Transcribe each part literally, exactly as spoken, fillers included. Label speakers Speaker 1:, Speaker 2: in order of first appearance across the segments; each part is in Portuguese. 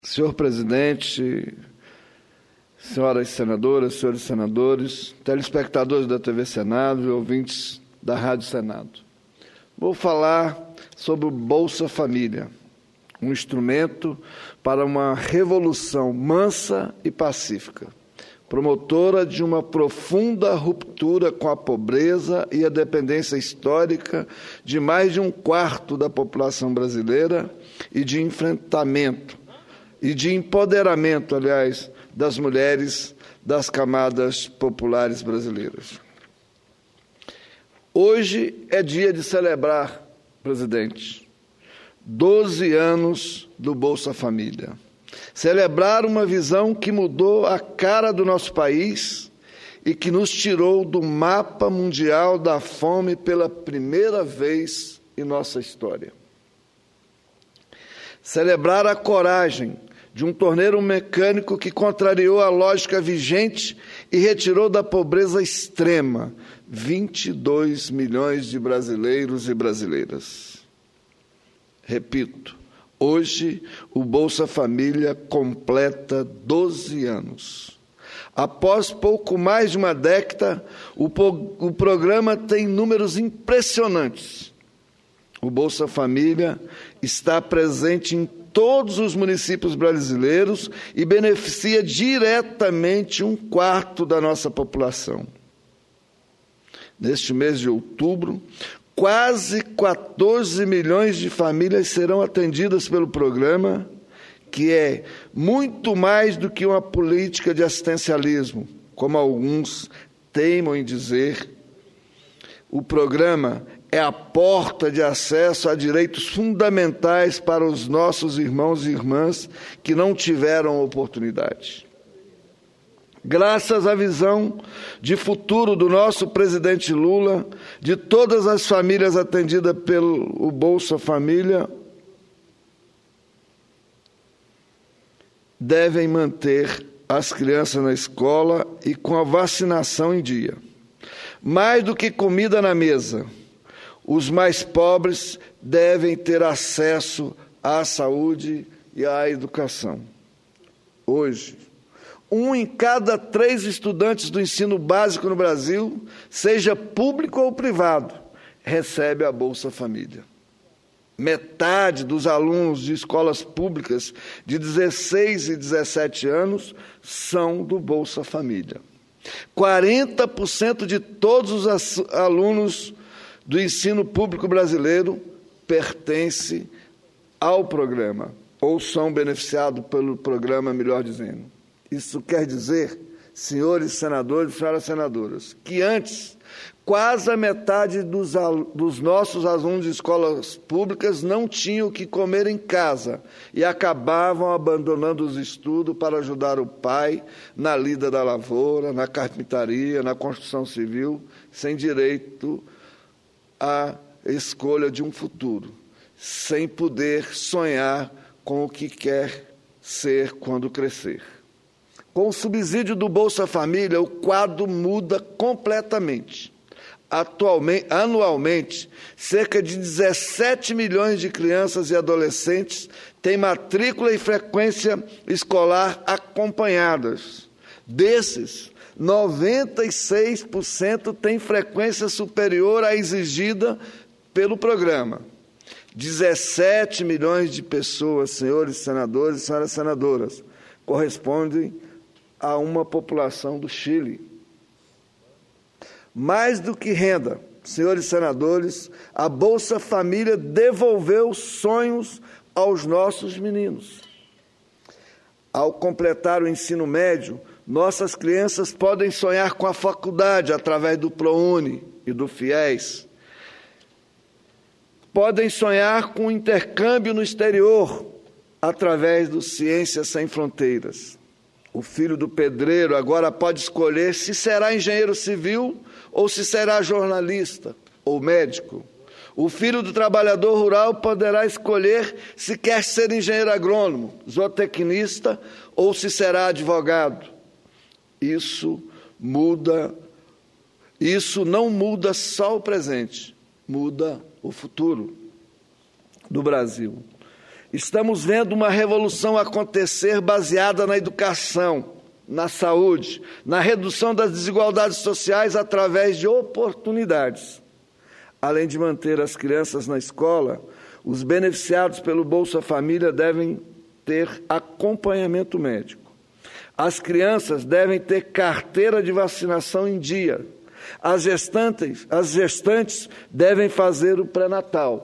Speaker 1: Senhor presidente, senhoras senadoras, senhores senadores, telespectadores da T V Senado e ouvintes da Rádio Senado. Vou falar sobre o Bolsa Família, um instrumento para uma revolução mansa e pacífica, promotora de uma profunda ruptura com a pobreza e a dependência histórica de mais de um quarto da população brasileira e de enfrentamento e de empoderamento, aliás, das mulheres das camadas populares brasileiras. Hoje é dia de celebrar, presidente, doze anos do Bolsa Família. Celebrar uma visão que mudou a cara do nosso país e que nos tirou do mapa mundial da fome pela primeira vez em nossa história. Celebrar a coragem de um torneiro mecânico que contrariou a lógica vigente e retirou da pobreza extrema vinte e dois milhões de brasileiros e brasileiras. Repito, hoje o Bolsa Família completa doze anos. Após pouco mais de uma década, o, o programa tem números impressionantes. O Bolsa Família está presente em todos os municípios brasileiros e beneficia diretamente um quarto da nossa população. Neste mês de outubro, quase quatorze milhões de famílias serão atendidas pelo programa, que é muito mais do que uma política de assistencialismo, como alguns teimam em dizer. O programa é a porta de acesso a direitos fundamentais para os nossos irmãos e irmãs que não tiveram oportunidade. Graças à visão de futuro do nosso presidente Lula, de todas as famílias atendidas pelo Bolsa Família, devem manter as crianças na escola e com a vacinação em dia. Mais do que comida na mesa, os mais pobres devem ter acesso à saúde e à educação. Hoje, um em cada três estudantes do ensino básico no Brasil, seja público ou privado, recebe a Bolsa Família. Metade dos alunos de escolas públicas de dezesseis e dezessete anos são do Bolsa Família. quarenta por cento de todos os alunos do ensino público brasileiro pertence ao programa, ou são beneficiados pelo programa, melhor dizendo. Isso quer dizer, senhores senadores e senhoras senadoras, que antes, quase a metade dos, dos nossos alunos de escolas públicas não tinham o que comer em casa e acabavam abandonando os estudos para ajudar o pai na lida da lavoura, na carpintaria, na construção civil, sem direito a escolha de um futuro, sem poder sonhar com o que quer ser quando crescer. Com o subsídio do Bolsa Família, o quadro muda completamente. Atualmente, anualmente, cerca de dezessete milhões de crianças e adolescentes têm matrícula e frequência escolar acompanhadas. Desses, noventa e seis por cento têm frequência superior à exigida pelo programa. dezessete milhões de pessoas, senhores senadores e senhoras senadoras, correspondem a uma população do Chile. Mais do que renda, senhores senadores, a Bolsa Família devolveu sonhos aos nossos meninos. Ao completar o ensino médio, nossas crianças podem sonhar com a faculdade através do ProUni e do FIES. Podem sonhar com o intercâmbio no exterior através do Ciências Sem Fronteiras. O filho do pedreiro agora pode escolher se será engenheiro civil ou se será jornalista ou médico. O filho do trabalhador rural poderá escolher se quer ser engenheiro agrônomo, zootecnista ou se será advogado. Isso muda, isso não muda só o presente, muda o futuro do Brasil. Estamos vendo uma revolução acontecer baseada na educação, na saúde, na redução das desigualdades sociais através de oportunidades. Além de manter as crianças na escola, os beneficiados pelo Bolsa Família devem ter acompanhamento médico. As crianças devem ter carteira de vacinação em dia. As gestantes, as gestantes devem fazer o pré-natal.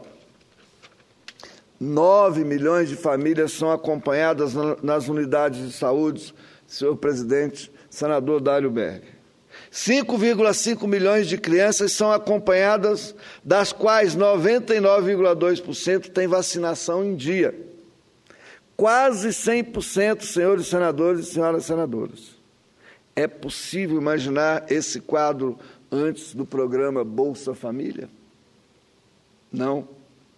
Speaker 1: Nove milhões de famílias são acompanhadas nas unidades de saúde, senhor presidente, senador Dário Berger. cinco vírgula cinco milhões de crianças são acompanhadas, das quais noventa e nove vírgula dois por cento têm vacinação em dia. Quase cem por cento, senhores senadores e senhoras senadoras. É possível imaginar esse quadro antes do programa Bolsa Família? Não.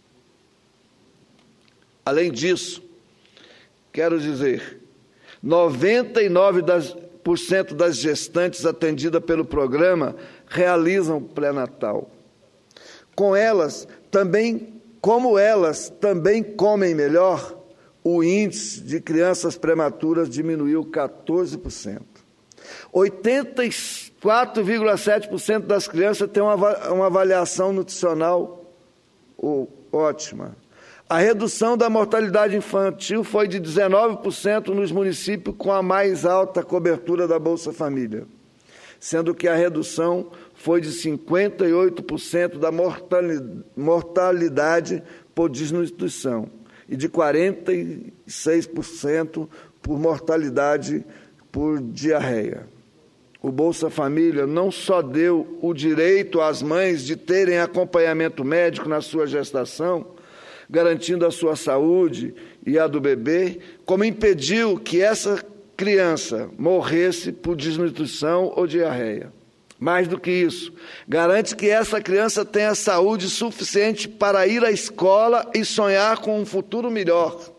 Speaker 1: Além disso, quero dizer, noventa e nove por cento das gestantes atendidas pelo programa realizam pré-natal. Com elas, também, como elas também comem melhor, o índice de crianças prematuras diminuiu quatorze por cento. oitenta e quatro vírgula sete por cento das crianças têm uma avaliação nutricional ótima. A redução da mortalidade infantil foi de dezenove por cento nos municípios com a mais alta cobertura da Bolsa Família, sendo que a redução foi de cinquenta e oito por cento da mortalidade por desnutrição e de quarenta e seis por cento por mortalidade por diarreia. O Bolsa Família não só deu o direito às mães de terem acompanhamento médico na sua gestação, garantindo a sua saúde e a do bebê, como impediu que essa criança morresse por desnutrição ou diarreia. Mais do que isso, garante que essa criança tenha saúde suficiente para ir à escola e sonhar com um futuro melhor.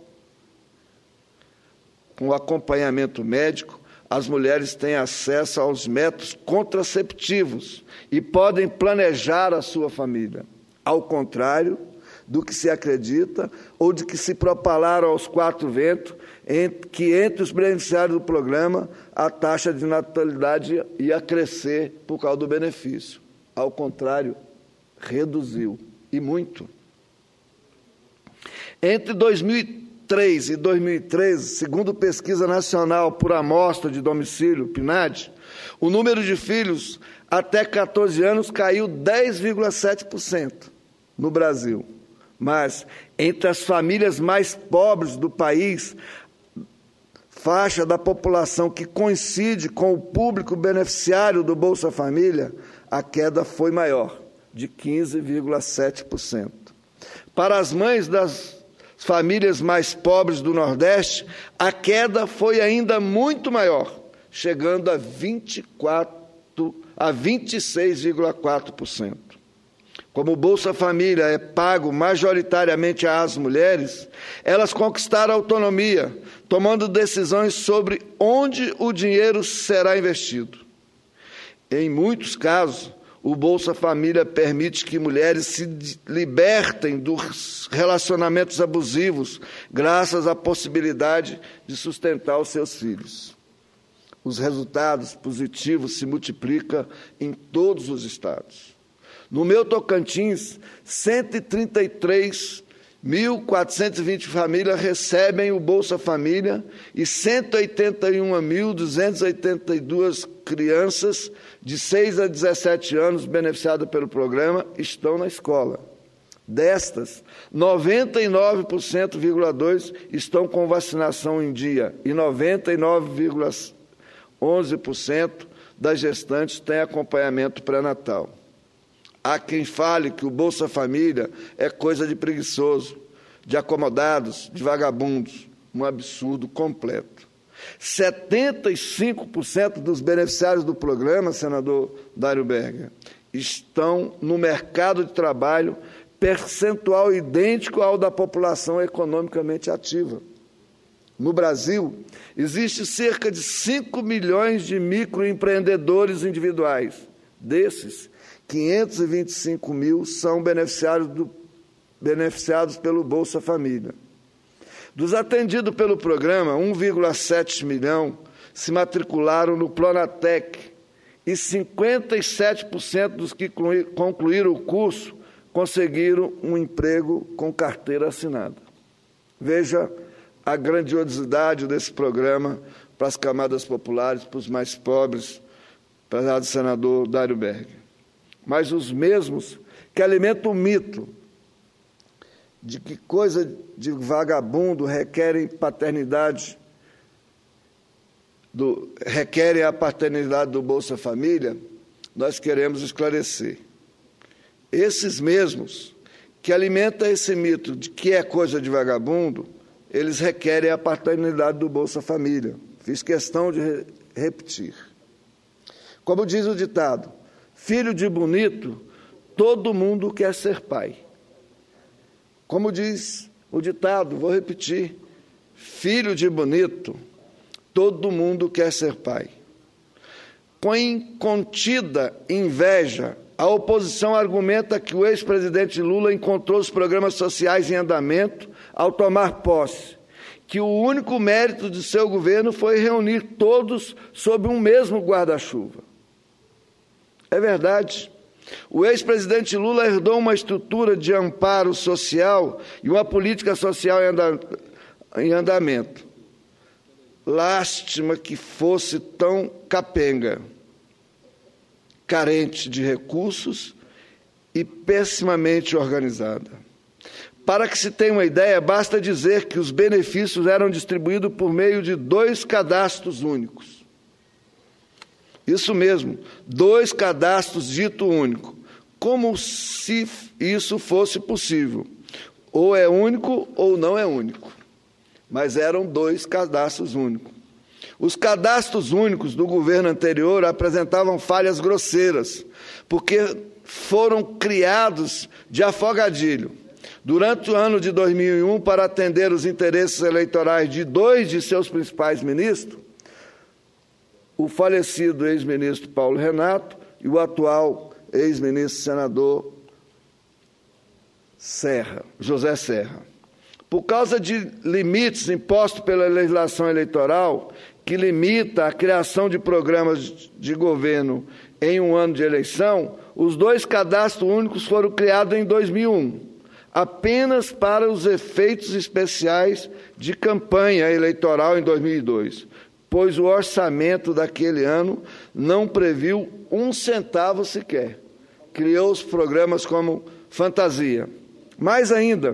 Speaker 1: Com o acompanhamento médico, as mulheres têm acesso aos métodos contraceptivos e podem planejar a sua família. Ao contrário do que se acredita ou de que se propalaram aos quatro ventos, que entre os beneficiários do programa a taxa de natalidade ia crescer por causa do benefício. Ao contrário, reduziu, e muito. Entre dois mil e três e dois mil e treze, segundo Pesquisa Nacional por Amostra de Domicílio, PNAD, o número de filhos até catorze anos caiu dez vírgula sete por cento no Brasil. Mas, entre as famílias mais pobres do país, faixa da população que coincide com o público beneficiário do Bolsa Família, a queda foi maior, de quinze vírgula sete por cento. Para as mães das famílias mais pobres do Nordeste, a queda foi ainda muito maior, chegando a vinte e quatro a vinte e seis vírgula quatro por cento. Como o Bolsa Família é pago majoritariamente às mulheres, elas conquistaram autonomia, tomando decisões sobre onde o dinheiro será investido. Em muitos casos, o Bolsa Família permite que mulheres se libertem dos relacionamentos abusivos, graças à possibilidade de sustentar os seus filhos. Os resultados positivos se multiplicam em todos os estados. No meu Tocantins, cento e trinta e três mil quatrocentas e vinte famílias recebem o Bolsa Família e cento e oitenta e um mil duzentas e oitenta e duas crianças de seis a dezessete anos beneficiadas pelo programa estão na escola. Destas, noventa e nove vírgula dois por cento estão com vacinação em dia e noventa e nove vírgula onze por cento das gestantes têm acompanhamento pré-natal. Há quem fale que o Bolsa Família é coisa de preguiçoso, de acomodados, de vagabundos. Um absurdo completo. setenta e cinco por cento dos beneficiários do programa, senador Dário Berger, estão no mercado de trabalho, percentual idêntico ao da população economicamente ativa. No Brasil, existe cerca de cinco milhões de microempreendedores individuais. Desses, quinhentos e vinte e cinco mil são beneficiários, do, beneficiados pelo Bolsa Família. Dos atendidos pelo programa, um vírgula sete milhão se matricularam no Pronatec e cinquenta e sete por cento dos que concluíram o curso conseguiram um emprego com carteira assinada. Veja a grandiosidade desse programa para as camadas populares, para os mais pobres, para o senador Dário Berg. Mas os mesmos que alimentam o mito de que coisa de vagabundo requerem paternidade, do, requerem a paternidade do Bolsa Família, nós queremos esclarecer. Esses mesmos que alimentam esse mito de que é coisa de vagabundo, eles requerem a paternidade do Bolsa Família. Fiz questão de re- repetir. Como diz o ditado, filho de bonito, todo mundo quer ser pai. Como diz o ditado, vou repetir, filho de bonito, todo mundo quer ser pai. Com incontida inveja, a oposição argumenta que o ex-presidente Lula encontrou os programas sociais em andamento ao tomar posse, que o único mérito de seu governo foi reunir todos sob um mesmo guarda-chuva. É verdade. O ex-presidente Lula herdou uma estrutura de amparo social e uma política social em andamento. Lástima que fosse tão capenga, carente de recursos e pessimamente organizada. Para que se tenha uma ideia, basta dizer que os benefícios eram distribuídos por meio de dois cadastros únicos. Isso mesmo, dois cadastros dito único, como se isso fosse possível. Ou é único ou não é único. Mas eram dois cadastros únicos. Os cadastros únicos do governo anterior apresentavam falhas grosseiras, porque foram criados de afogadilho. Durante o ano de dois mil e um, para atender os interesses eleitorais de dois de seus principais ministros, o falecido ex-ministro Paulo Renato e o atual ex-ministro senador Serra, José Serra. Por causa de limites impostos pela legislação eleitoral, que limita a criação de programas de governo em um ano de eleição, os dois cadastros únicos foram criados em dois mil e um, apenas para os efeitos especiais de campanha eleitoral em dois mil e dois, pois o orçamento daquele ano não previu um centavo sequer. Criou os programas como fantasia. Mais ainda,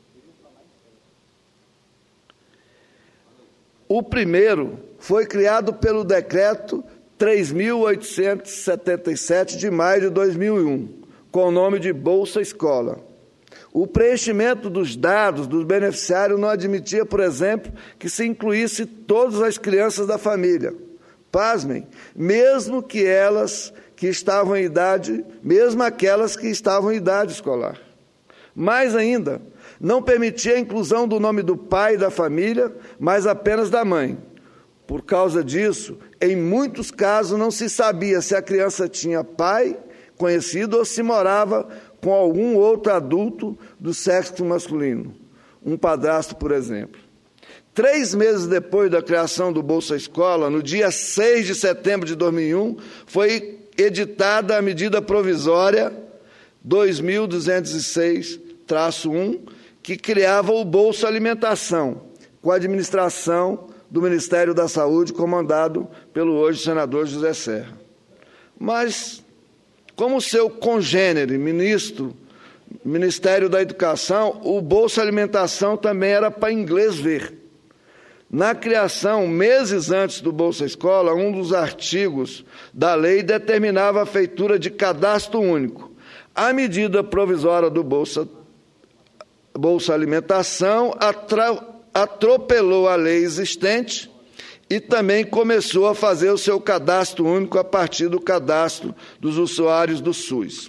Speaker 1: o primeiro foi criado pelo decreto três mil oitocentos e setenta e sete de maio de dois mil e um, com o nome de Bolsa Escola. O preenchimento dos dados dos beneficiários não admitia, por exemplo, que se incluísse todas as crianças da família. Pasmem, mesmo que elas que estavam em idade, mesmo aquelas que estavam em idade escolar. Mais ainda, não permitia a inclusão do nome do pai da família, mas apenas da mãe. Por causa disso, em muitos casos não se sabia se a criança tinha pai conhecido ou se morava com algum outro adulto do sexo masculino, um padrasto, por exemplo. Três meses depois da criação do Bolsa Escola, no dia seis de setembro de dois mil e um, foi editada a medida provisória dois mil duzentos e seis traço um, que criava o Bolsa Alimentação, com a administração do Ministério da Saúde, comandado pelo hoje senador José Serra. Mas, como seu congênere, ministro, Ministério da Educação, o Bolsa Alimentação também era para inglês ver. Na criação, meses antes do Bolsa Escola, um dos artigos da lei determinava a feitura de cadastro único. A medida provisória do Bolsa, Bolsa Alimentação atra, atropelou a lei existente e também começou a fazer o seu cadastro único a partir do cadastro dos usuários do SUS.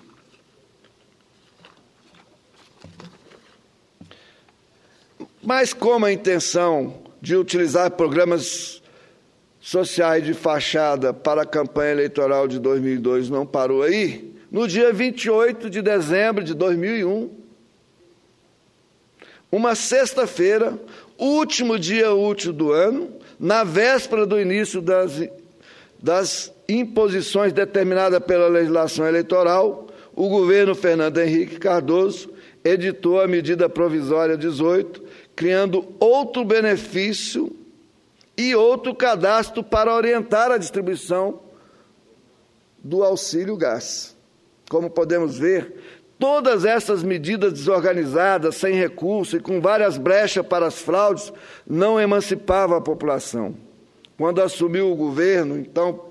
Speaker 1: Mas como a intenção de utilizar programas sociais de fachada para a campanha eleitoral de dois mil e dois não parou aí, no dia vinte e oito de dezembro de dois mil e um, uma sexta-feira, último dia útil do ano, na véspera do início das, das imposições determinadas pela legislação eleitoral, o governo Fernando Henrique Cardoso editou a medida provisória dezoito, criando outro benefício e outro cadastro para orientar a distribuição do auxílio gás. Como podemos ver, todas essas medidas desorganizadas, sem recurso e com várias brechas para as fraudes, não emancipavam a população. Quando assumiu o governo, então,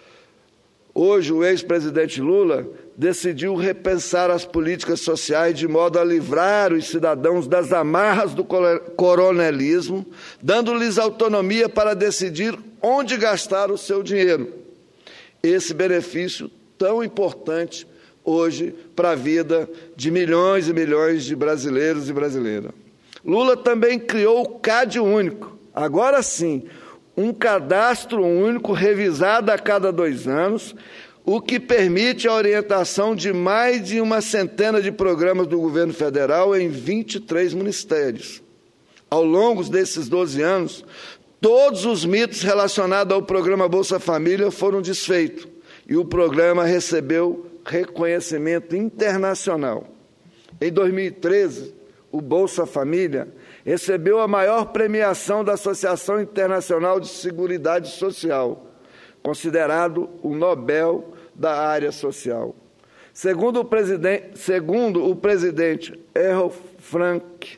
Speaker 1: hoje o ex-presidente Lula decidiu repensar as políticas sociais de modo a livrar os cidadãos das amarras do coronelismo, dando-lhes autonomia para decidir onde gastar o seu dinheiro. Esse benefício tão importante hoje para a vida de milhões e milhões de brasileiros e brasileiras. Lula também criou o CAD único, agora sim, um cadastro único revisado a cada dois anos, o que permite a orientação de mais de uma centena de programas do governo federal em vinte e três ministérios. Ao longo desses doze anos, todos os mitos relacionados ao programa Bolsa Família foram desfeitos e o programa recebeu reconhecimento internacional. Em dois mil e treze, o Bolsa Família recebeu a maior premiação da Associação Internacional de Seguridade Social, considerado o Nobel da área social. Segundo o presidente, segundo o presidente Errol Frank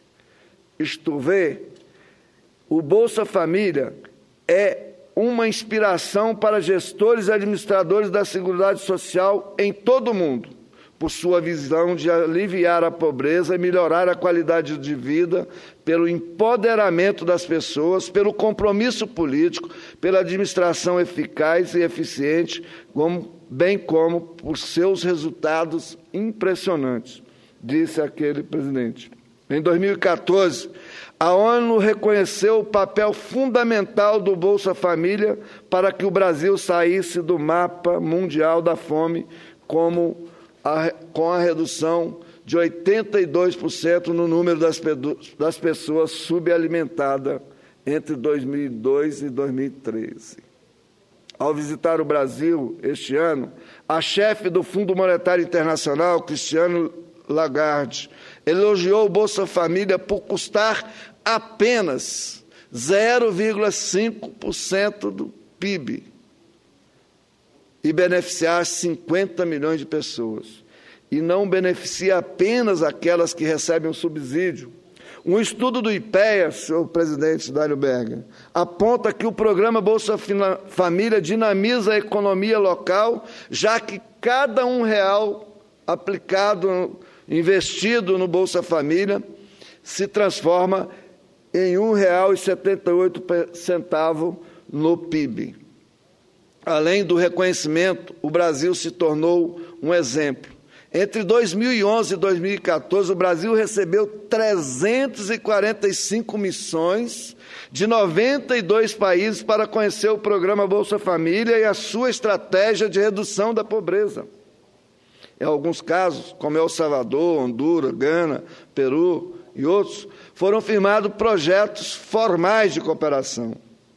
Speaker 1: Stuve, o Bolsa Família é uma inspiração para gestores e administradores da Seguridade Social em todo o mundo, por sua visão de aliviar a pobreza e melhorar a qualidade de vida pelo empoderamento das pessoas, pelo compromisso político, pela administração eficaz e eficiente, como, bem como por seus resultados impressionantes, disse aquele presidente. Em dois mil e quatorze, a ONU reconheceu o papel fundamental do Bolsa Família para que o Brasil saísse do mapa mundial da fome, como a, com a redução de oitenta e dois por cento no número das, das pessoas subalimentadas entre dois mil e dois e dois mil e treze. Ao visitar o Brasil este ano, a chefe do Fundo Monetário Internacional, Christine Lagarde, elogiou o Bolsa Família por custar apenas zero vírgula cinco por cento do P I B e beneficiar cinquenta milhões de pessoas. E não beneficia apenas aquelas que recebem um subsídio. Um estudo do IPEA, senhor presidente Dário Berger, aponta que o programa Bolsa Família dinamiza a economia local, já que cada um real aplicado, investido no Bolsa Família, se transforma em um real e setenta e oito centavos no P I B. Além do reconhecimento, o Brasil se tornou um exemplo. Entre dois mil e onze e dois mil e quatorze, o Brasil recebeu trezentas e quarenta e cinco missões de noventa e dois países para conhecer o programa Bolsa Família e a sua estratégia de redução da pobreza. Em alguns casos, como El Salvador, Honduras, Gana, Peru e outros, foram firmados projetos formais de cooperação.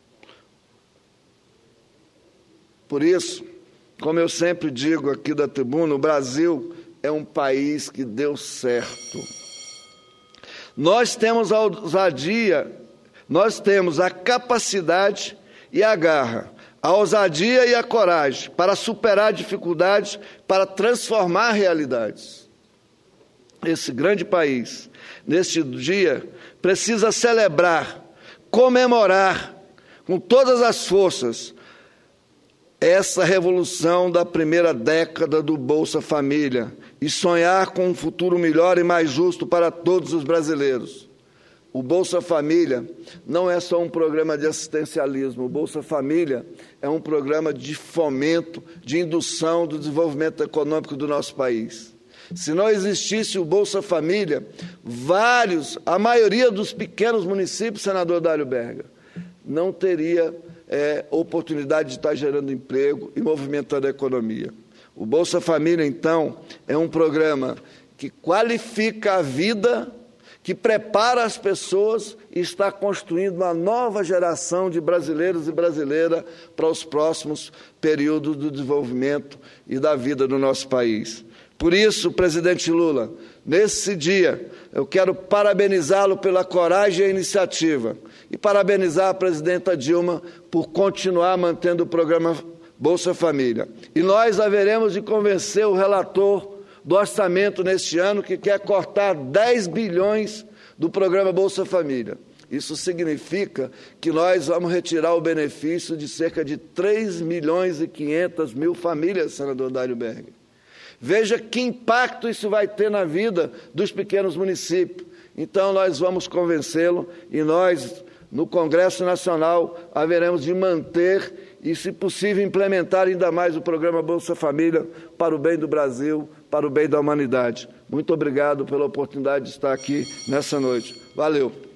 Speaker 1: Por isso, como eu sempre digo aqui da tribuna, o Brasil é um país que deu certo. Nós temos a ousadia, nós temos a capacidade e a garra, a ousadia e a coragem para superar dificuldades, para transformar realidades. Esse grande país, neste dia, precisa celebrar, comemorar, com todas as forças, essa revolução da primeira década do Bolsa Família e sonhar com um futuro melhor e mais justo para todos os brasileiros. O Bolsa Família não é só um programa de assistencialismo, o Bolsa Família é um programa de fomento, de indução do desenvolvimento econômico do nosso país. Se não existisse o Bolsa Família, vários, a maioria dos pequenos municípios, senador Dário Berger, não teria é, oportunidade de estar gerando emprego e movimentando a economia. O Bolsa Família, então, é um programa que qualifica a vida, que prepara as pessoas e está construindo uma nova geração de brasileiros e brasileiras para os próximos períodos do desenvolvimento e da vida do nosso país. Por isso, presidente Lula, nesse dia, eu quero parabenizá-lo pela coragem e a iniciativa e parabenizar a presidenta Dilma por continuar mantendo o programa Bolsa Família. E nós haveremos de convencer o relator do orçamento neste ano, que quer cortar dez bilhões do programa Bolsa Família. Isso significa que nós vamos retirar o benefício de cerca de três milhões e quinhentas mil famílias, senador Dário Berger. Veja que impacto isso vai ter na vida dos pequenos municípios. Então, nós vamos convencê-lo e nós, no Congresso Nacional, haveremos de manter e, se possível, implementar ainda mais o programa Bolsa Família para o bem do Brasil, para o bem da humanidade. Muito obrigado pela oportunidade de estar aqui nessa noite. Valeu.